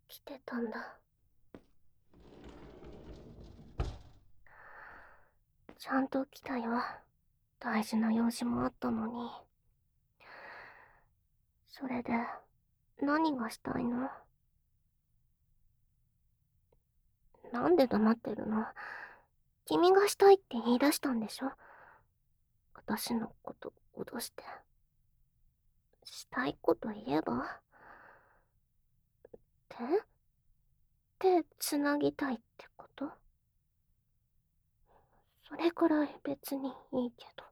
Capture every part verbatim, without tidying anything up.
来てたんだ。ちゃんと来たよ。大事な用事もあったのに。それで、何がしたいの？なんで黙ってるの？君がしたいって言い出したんでしょ？私のこと脅して。したいこと言えば？手手つなぎたいってこと？それくらい別にいいけど。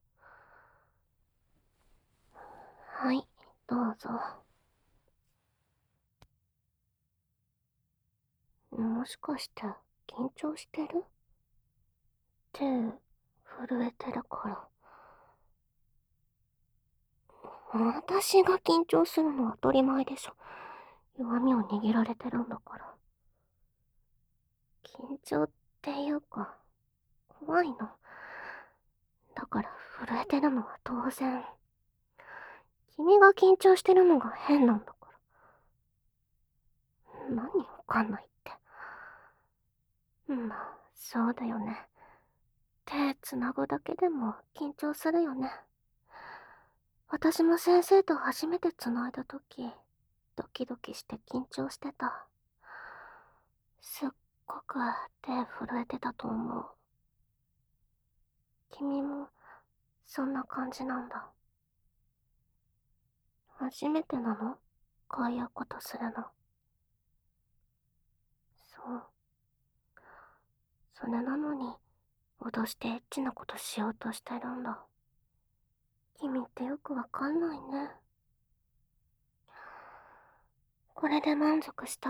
はい、どうぞ。もしかして緊張してる？手震えてるから。私が緊張するのは当たり前でしょ。弱みを握られてるんだから。緊張っていうか、怖いの。だから震えてるのは当然。君が緊張してるのが変なんだから。何わかんないって。まあ、そうだよね。手つなぐだけでも緊張するよね。私も先生と初めてつないだとき、ドキドキして緊張してた。すっごく手震えてたと思う。君もそんな感じなんだ。初めてなの？こういうことするの。そう。それなのに、脅してエッチなことしようとしてるんだ。君ってよくわかんないね。これで満足した？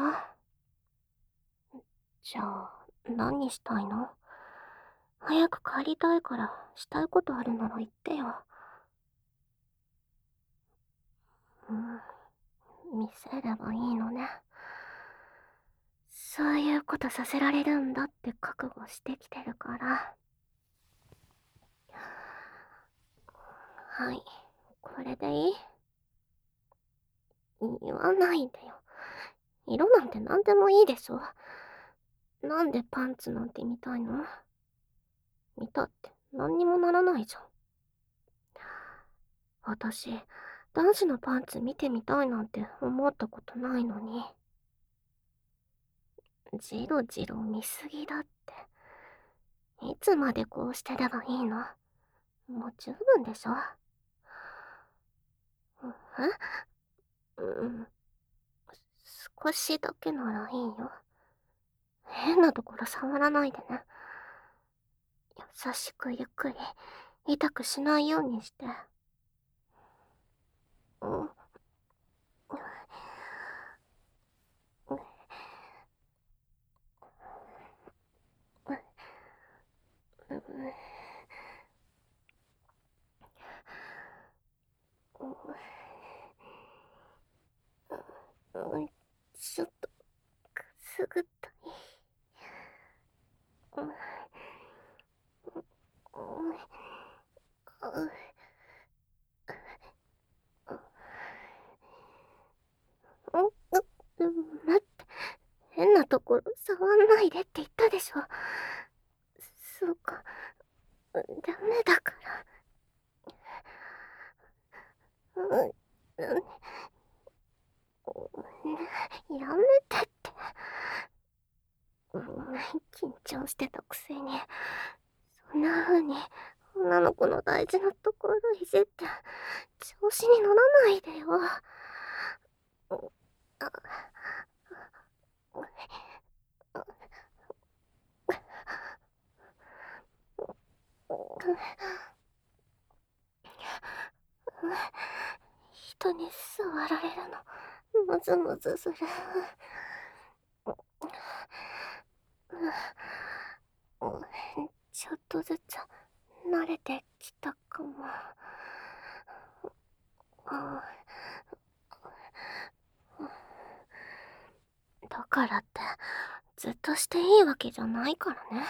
じゃあ、何したいの？早く帰りたいから、したいことあるなら言ってよ。うん、見せればいいのね。そういうことさせられるんだって覚悟してきてるから。はい、これでいい？言わないでよ。色なんて何でもいいでしょ。なんでパンツなんて見たいの？見たって何にもならないじゃん。私、男子のパンツ見てみたいなんて思ったことないのに。ジロジロ見すぎだって。いつまでこうしてればいいの？もう十分でしょ。え？うん。少しだけならいいよ。変なところ触らないでね。優しくゆっくり、痛くしないようにして。うん。うん、ちょっとくすぐったい。うん、うん、待って、変なところ触んないでって言ったでしょ。そうか、ダメだから。うん、うん、やめてって。うん、緊張してたくせに、そんな風に女の子の大事なところいじって調子に乗らないでよ。あ、人に触られるのムズムズする。ちょっとずつ慣れてきたかも。だからってずっとしていいわけじゃないからね。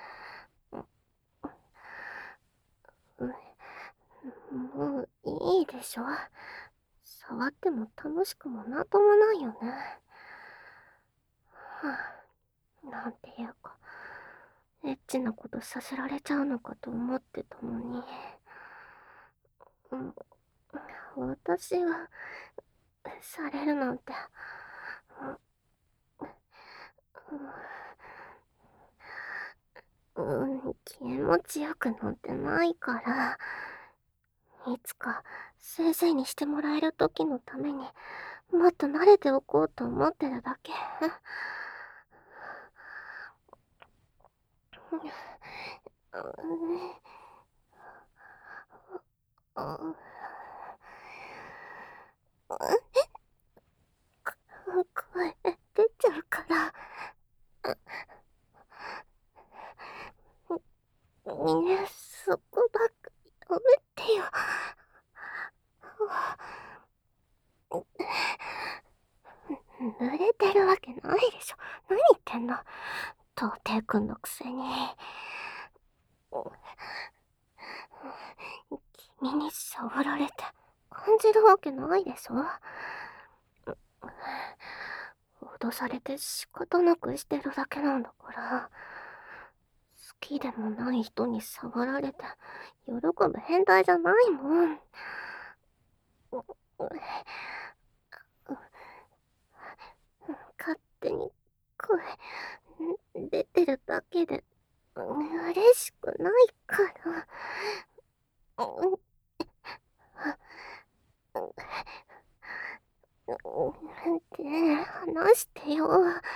もういいでしょ。触っても楽しくもなんともないよね。 ぁ、なんていうか、エッチなことさせられちゃうのかと思ってたのに。うん、私が、されるなんて、うん、うん、気持ちよくなんてないから、いつか先生にしてもらえる時のために、もっと慣れておこうと思ってるだけ。声出ちゃうから。ね、そこばっかやめてよ。濡れてるわけないでしょ。何言ってんの。童貞くんのくせに。君に触られて感じるわけないでしょ。脅されて仕方なくしてるだけなんだから。好きでもない人に触られて喜ぶ変態じゃないもん。勝手に声出てるだけで嬉しくないから。ねえ、話してよ。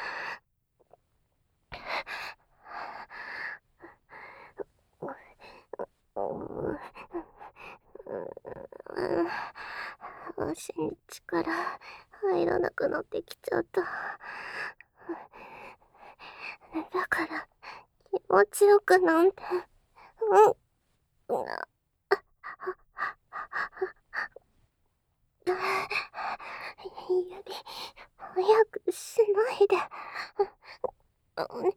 足に力入らなくなってきちゃった。だから気持ちよくなんて。うん。指早くしないで。なん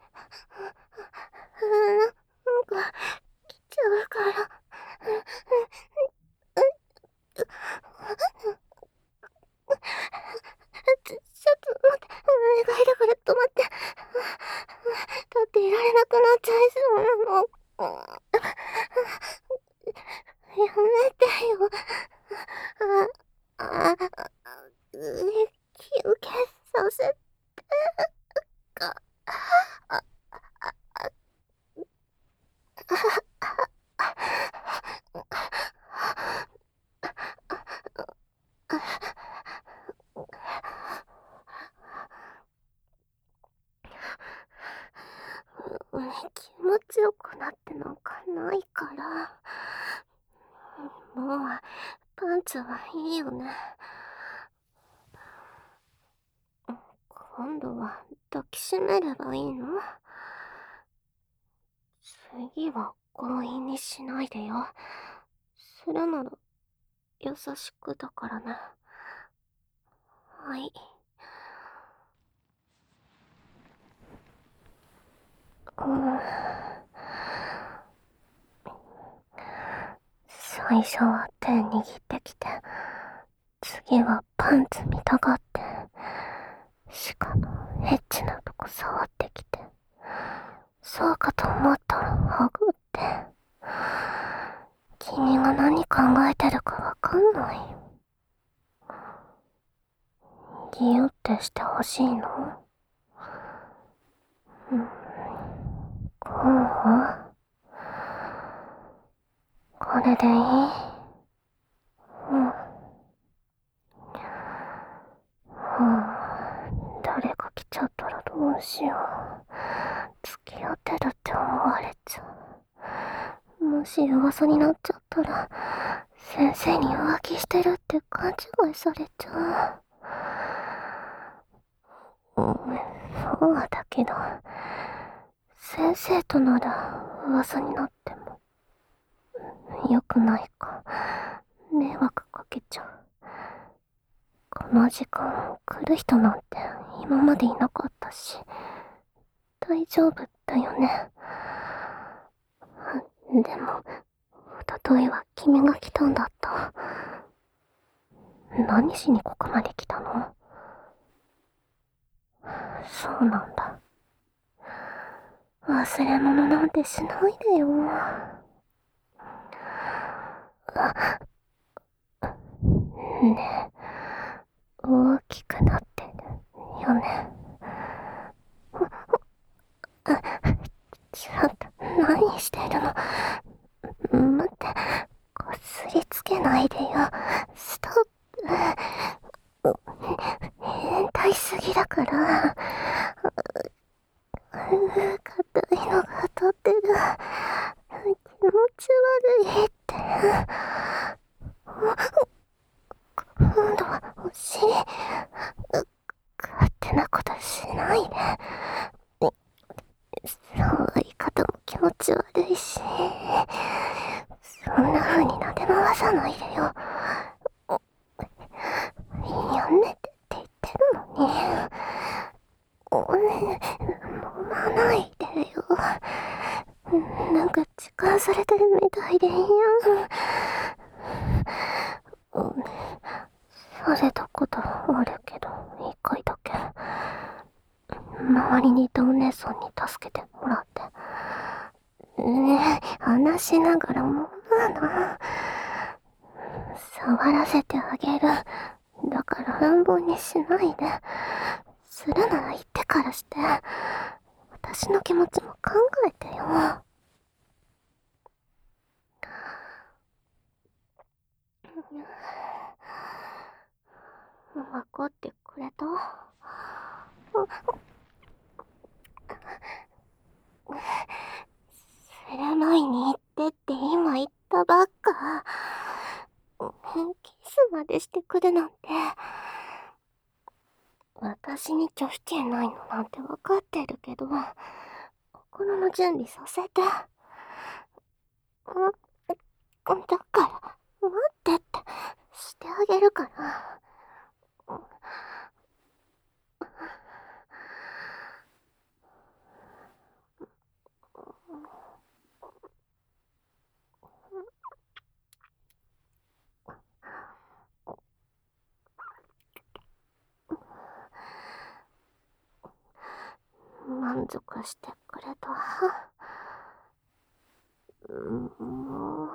か来ちゃうから。ちょっと待って、お願いだから止まって。立っていられなくなっちゃいそうなの。やめてよ。あ、あ、休憩させてか。気持ちよくなってなんかないから。もうパンツはいいよね。今度は抱きしめればいいの？次は強引にしないでよ。するなら優しくだからね。はい。うん。最初は手握ってきて、次はパンツ見たがって、しかもエッチなとこ触ってきて、そうかと思ったらハグって。君が何考えてるかわかんない。ギュってしてほしいの？うん。こう？これでいい？うん。はぁ、誰か来ちゃったらどうしよう。付き合ってるって思われちゃう。もし噂になっちゃったら、先生に浮気してるって勘違いされちゃう。うん、そうだけど、先生となら噂になっても、良くないか。迷惑かけちゃう。この時間来る人なんて今までいなかったし、大丈夫だよね。でも、おとといは君が来たんだった。何しにここまで来たの？ そうなんだ。忘れ物なんてしないでよ。ねえ、大きくなってるよね。ちょっと何してるの。待って、こすりつけないでよ。ストップ。変態すぎだから。硬いのが当たってる。気持ち悪いって。今度はお尻。勝手なことしないで。触り方も気持ち悪いし。そんな風に撫で回さないでよ。やめてって言ってるのに。揉まないでよ。なんか時間されてるみたいで嫌。されたことあるけど、一回だけ。周りにいたお姉さんに助けてもらって。ねえ、話しながら揉むな。触らせてあげる。だから乱暴にしないで。するなら言ってからして。私の気持ちも考えてよ。わかってくれた？する前に言ってって今言ったばっか。キスまでしてくるなんて。私に拒否権ないのなんてわかってるけど、心の準備させて。だから、待ってって、してあげるから。満足してくれた？もう、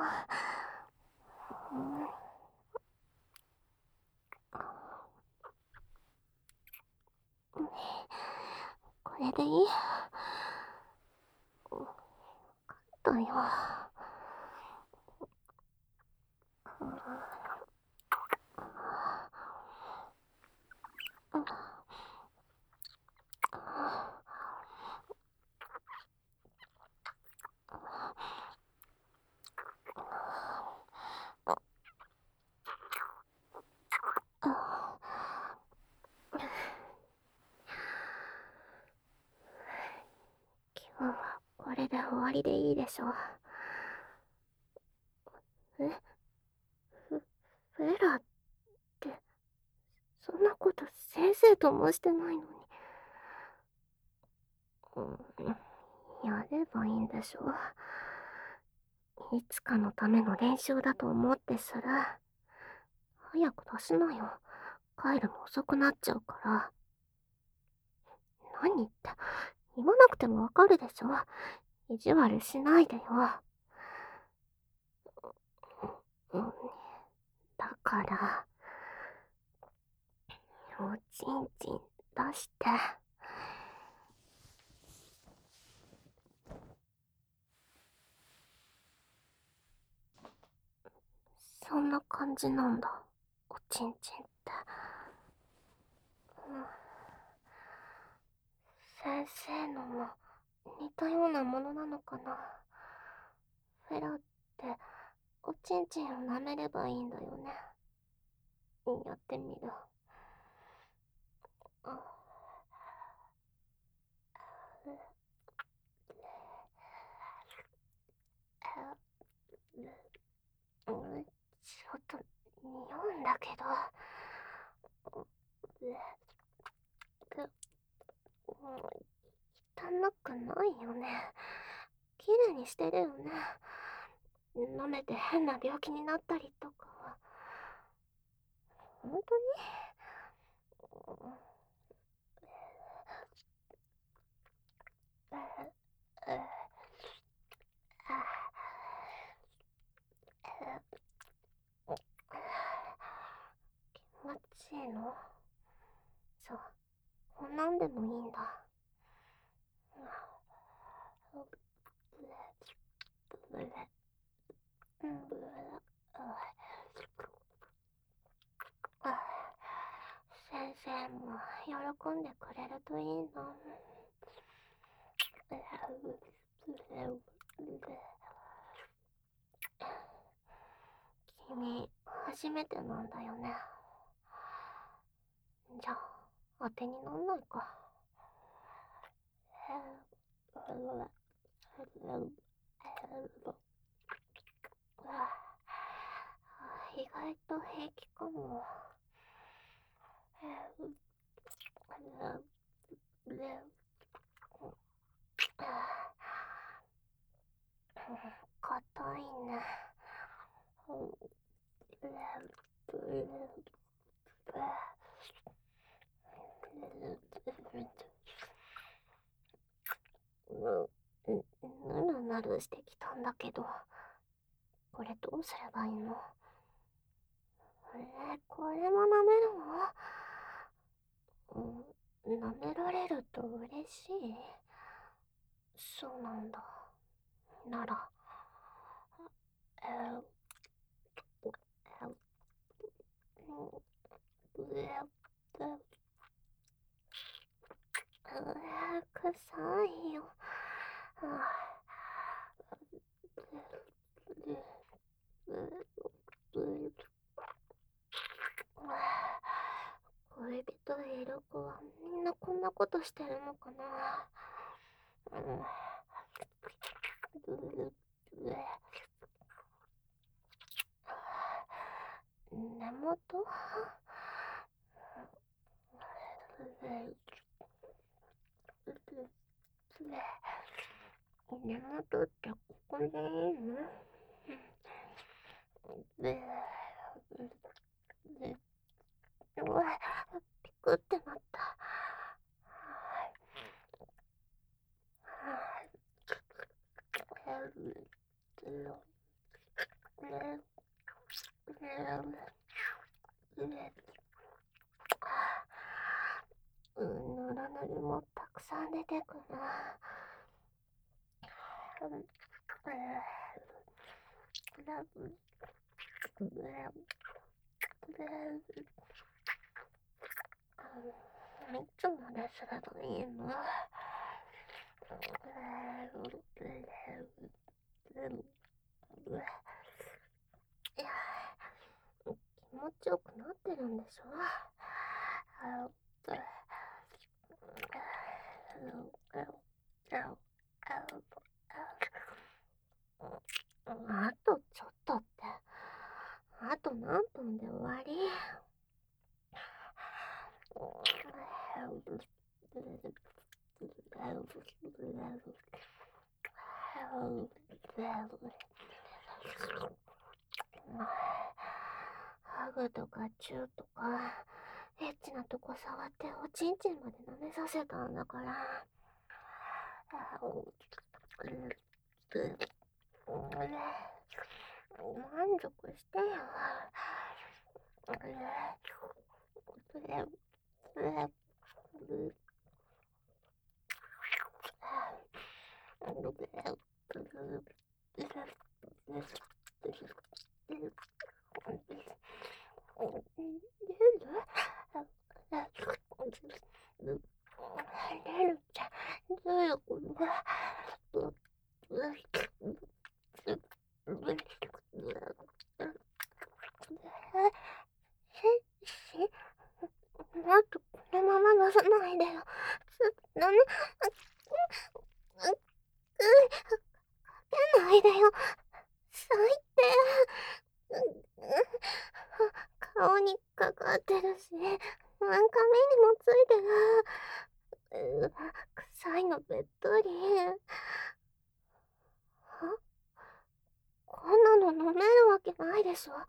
これでいい？分かったよ。今日はこれで終わりでいいでしょ。え？フ、フェラって、そんなこと先生ともしてないのに。うん、やればいいんでしょ。いつかのための練習だと思ってする。早く出しなよ。帰るの遅くなっちゃうから。何って、言わなくてもわかるでしょ。意地悪しないでよ。うん、だから、おちんちん出して。そんな感じなんだ、おちんちんって。うん、先生のも似たようなものなのかな。フェラっておちんちんを舐めればいいんだよね。やってみる。あ、ちょっと匂うんだけど。汚くないよね。綺麗にしてるよね。舐めて変な病気になったりとかは。本当に？ しいの？そう、こんなんでもいいんだ。先生も喜んでくれるといいな。君、初めてなんだよね。じゃあ、当てになんないか。意外と平気かも。硬いね。ぬるぬるしてきたんだけど、これどうすればいいの？えー、これも舐めるの？うん、舐められると嬉しい？そうなんだ。なら、えー、臭いよ。恋人いる子はみんなこんなことしてるのかな。根元？根元ってここでいいの？うわ、ピクってなった。うん、ぬるぬるもたくさん出てくるな。いつまですればいいの？いや、気持ちよくなってるんでしょ？あとちょっとって、あと何分で終わり？ハグとかチューとかエッチなとこ触っておちんちんまで舐めさせたんだから。満足してよ。レルちゃん、どういうこと？もっとこのまま出さないでよ。ダメ。出ないでよ。最低。顔にかかってるし、なんか目にもついてる。う臭いのべっとり。は？こんなの飲めるわけないでしょ。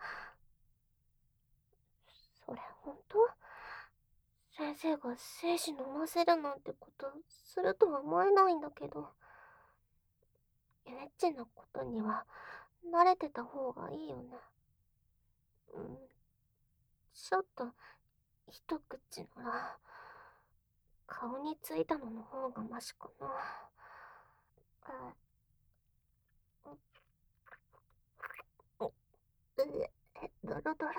それ本当？先生が精子飲ませるなんてことするとは思えないんだけど。エッチなことには慣れてた方がいいよね。うん。ちょっと一口なら、顔についたのの方がマシかな。あ、う、う、え、ドロドロ。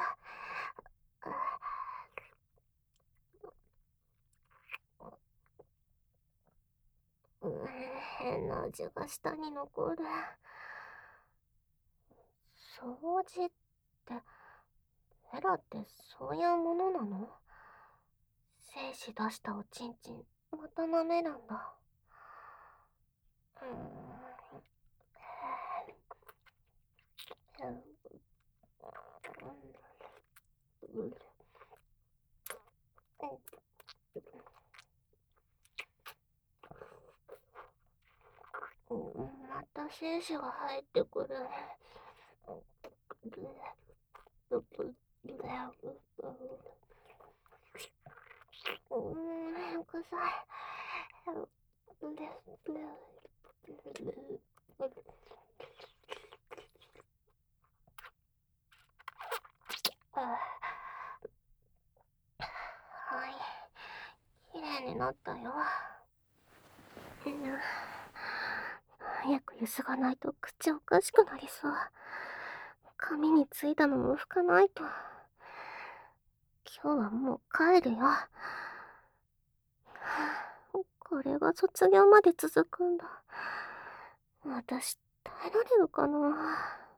う、変な味が舌に残る。掃除って、エラってそういうものなの？精子出したおちんちん、また舐めるんだ。うーん。うん、また精子が入ってくる。うーん、臭い。はい、きれいになったよ。うん、早くゆすがないと口おかしくなりそう。髪についたのも拭かないと。今日はもう帰るよ。これが卒業まで続くんだ。私、耐えられるかな。